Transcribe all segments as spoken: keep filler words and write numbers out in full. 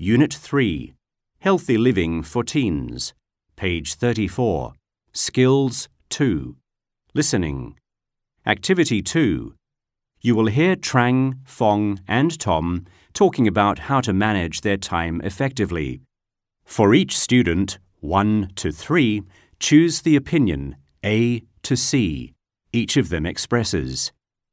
Unit three, Healthy Living for Teens, page thirty-four, Skills two, Listening. Activity two. You will hear Trang, Fong, and Tom talking about how to manage their time effectively. For each student, one to three, choose the opinion A to C each of them expresses.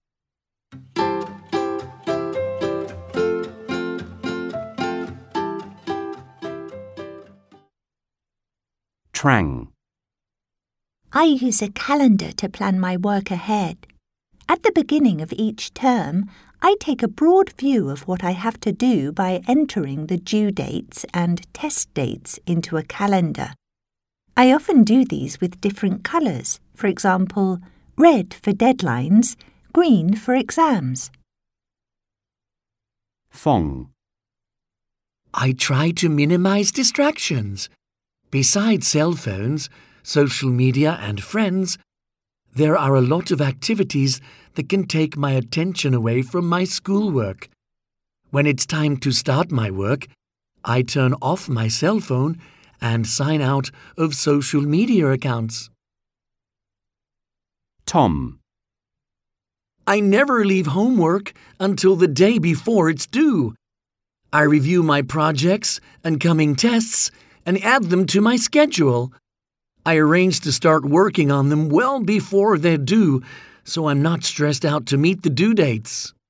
Trang. I use a calendar to plan my work ahead. At the beginning of each term, I take a broad view of what I have to do by entering the due dates and test dates into a calendar. I often do these with different colours, for example, red for deadlines, green for exams. Fong. I try to minimize distractions. Besides cell phones, social media and friends, there are a lot of activities that can take my attention away from my schoolwork. When it's time to start my work, I turn off my cell phone and sign out of social media accounts. Tom. I never leave homework until the day before it's due. I review my projects and coming tests and add them to my schedule. I arrange to start working on them well before they're due, so I'm not stressed out to meet the due dates.